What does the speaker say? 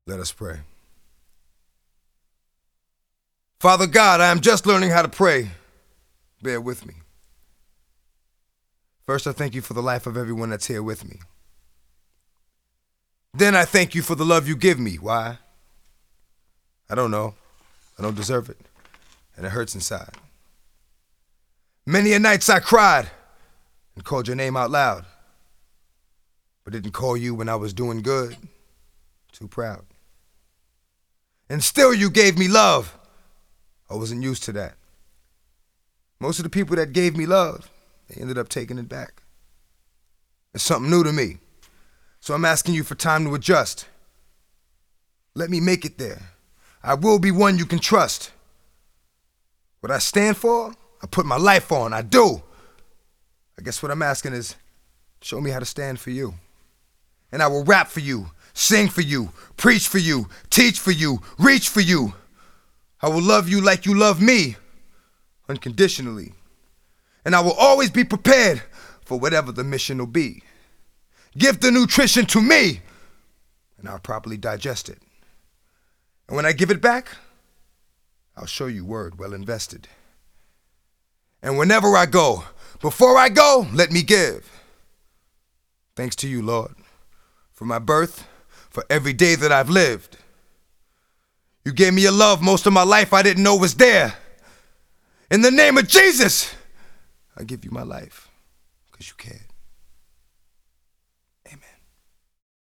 Let us pray. Father God, I am just learning how to pray. Bear with me. First, I thank you for the life of everyone that's here with me. Then I thank you for the love you give me. Why? I don't know. I don't deserve it. And it hurts inside. Many a nights I cried and called your name out loud, but didn't call you when I was doing good. Too proud. And still you gave me love. I wasn't used to that. Most of the people that gave me love, they ended up taking it back. It's something new to me. So I'm asking you for time to adjust. Let me make it there. I will be one you can trust. What I stand for, I put my life on. I do. I guess what I'm asking is, show me how to stand for you. And I will rap for you, sing for you, preach for you, teach for you, reach for you. I will love you like you love me, unconditionally. And I will always be prepared for whatever the mission will be. Give the nutrition to me, and I'll properly digest it. And when I give it back, I'll show you word well invested. And whenever I go, before I go, let me give. Thanks to you, Lord, for my birth, for every day that I've lived. You gave me a love most of my life I didn't know was there. In the name of Jesus, I give you my life, because you cared.